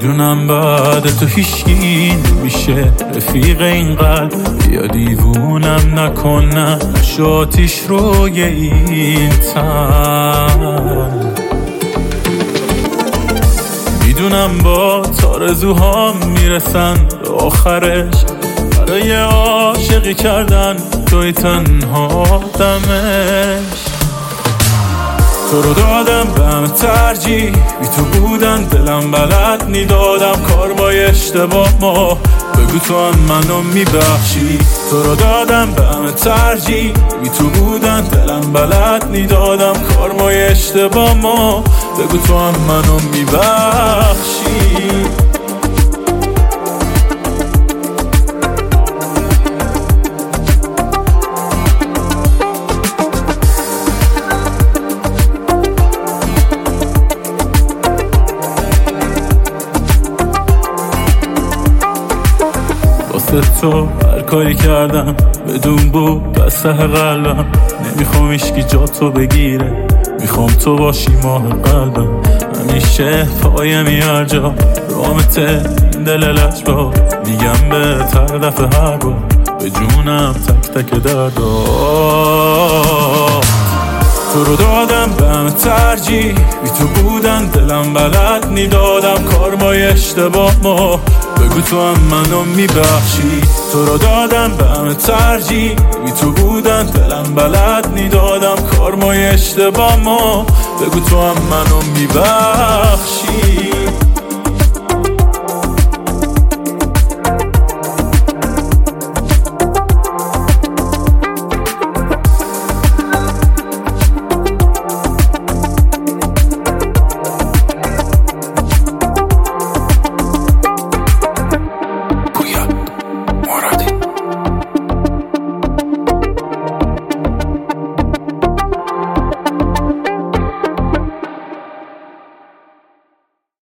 میدونم بعد تو هیچکی نمیشه رفیق این قلب، یا دیوونم نکنم شاتیش روی این تن. میدونم با تارزوهام میرسن به آخرش، برای عاشقی کردن توی تنها دمش. تو رو دادم به همه ترجیح، بی تو بودن دلم بلد نیدادم کار با اشتباه ما، بگو تو هم منو میبخشی. تو رو دادم به همه ترجیح، بی تو بودن دلم بلد نیدادم کار با اشتباه ما، بگو تو هم منو میبخشی. تو هر کاری کردم بدون بود از ته قلبم، نمیخوام ایشکی جا تو بگیره، میخوام تو باشی ماه قلبم. همیشه پایمی هر جا رامته دل لجبا، میگم به تر دفعه هر بار به جونم تک تک دردا. تو رو دادم به همه ترجیح، بی تو بودن دلم بلد نیدادم کار با اشتباه ما، بگو تو هم منو میبخشی. تو رو دادم به همه ترجیح، بی تو بودن دلم بلد نیدادم کار با اشتباه ما، بگو تو هم منو میبخشی.